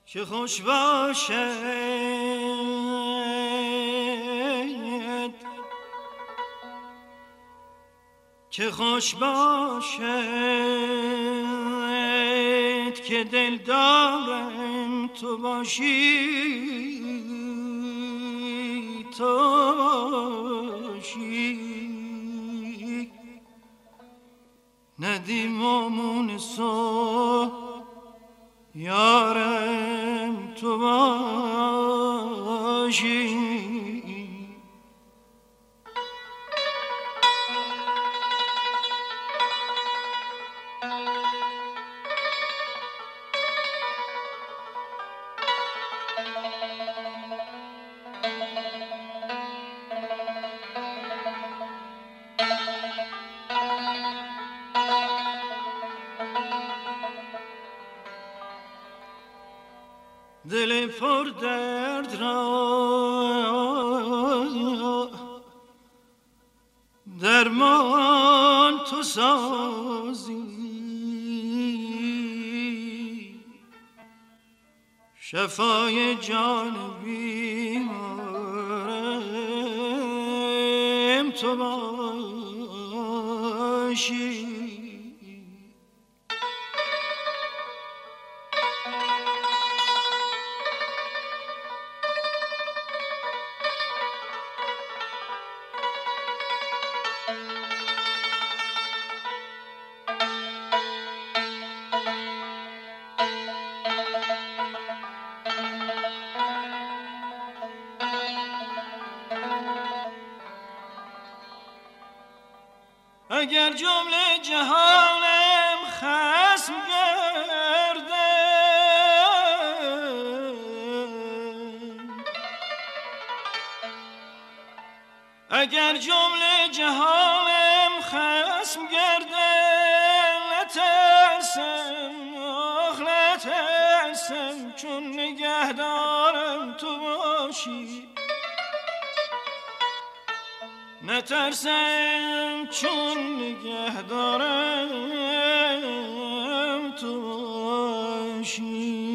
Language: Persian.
که خوش باشد که خوش باشد که دل دارم تو باشی تو باشی ندیم و مونس و یارم تو باشی دل پر درد را درمان تو سازی شفای جان بیمارم تو باشی اگر جمله جهانم خصم گردد اگر جمله جهانم خصم گردد نترسم چون نگهدارم تو باشی نترسم چون نگهدارم تو باشی